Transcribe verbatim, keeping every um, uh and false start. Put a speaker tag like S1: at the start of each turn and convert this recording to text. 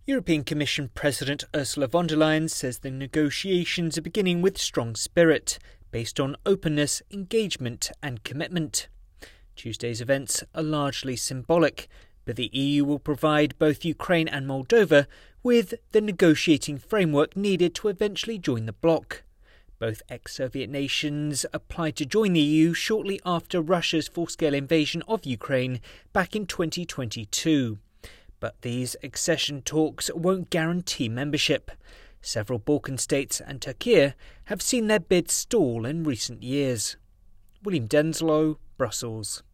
S1: European Commission President Ursula von der Leyen says the negotiations are beginning with strong spirit, based on openness, engagement and commitment. Tuesday's events are largely symbolic, but the E U will provide both Ukraine and Moldova with the negotiating framework needed to eventually join the bloc. Both ex-Soviet nations applied to join the E U shortly after Russia's full-scale invasion of Ukraine back in twenty twenty-two. But these accession talks won't guarantee membership. Several Balkan states and Turkey have seen their bids stall in recent years. William Denslow, Brussels.